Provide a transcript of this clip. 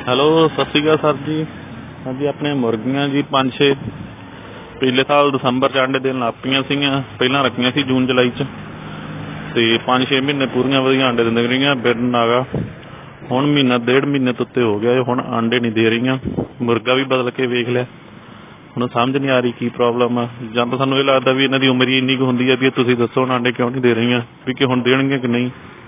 Hello, ਸਤਿ ਸ਼੍ਰੀ ਅਕਾਲ sir ਜੀ। ਹਾਂਜੀ, ਆਪਣੇ ਮੁਰਗੀਆਂ ਜੀ 5-6 ਪਿਛਲੇ ਸਾਲ ਦਸੰਬਰ 'ਚ ਆਂਡੇ ਦੇਣ ਲੱਗ ਪਈਆਂ ਸੀਗੀਆਂ। ਪਹਿਲਾਂ ਰੱਖੀਆਂ ਸੀ ਜੂਨ ਜੁਲਾਈ 'ਚ, ਅਤੇ 5-6 ਮਹੀਨੇ ਪੂਰੀਆਂ ਵਧੀਆ ਆਂਡੇ ਦਿੰਦੇ ਰਹੀਆਂ। ਬਿਰਨ ਆ ਗਾ ਹੁਣ ਮਹੀਨਾ 1.5 ਮਹੀਨੇ ਤੋਂ ਉੱਤੇ ਹੋ ਗਿਆ, ਹੁਣ ਆਂਡੇ ਨਹੀਂ ਦੇ ਰਹੀਆਂ। ਮੁਰਗਾ ਵੀ ਬਦਲ ਕੇ ਵੇਖ ਲਿਆ, ਹੁਣ ਸਮਝ ਨਹੀਂ ਆ ਰਹੀ ਕੀ ਪ੍ਰੋਬਲਮ ਆ। ਜਾਂ ਤਾਂ ਸਾਨੂੰ ਇਹ ਲੱਗਦਾ ਵੀ ਇਹਨਾਂ ਦੀ ਉਮਰ ਹੀ ਇੰਨੀ ਕੁ ਹੁੰਦੀ ਹੈ ਵੀ ਤੁਸੀਂ ਦੱਸੋ ਹੁਣ ਆਂਡੇ ਕਿਉਂ ਨਹੀਂ ਦੇ ਰਹੀਆਂ, ਵੀ ਕਿ ਹੁਣ ਦੇਣਗੀਆਂ ਕਿ ਨਹੀਂ।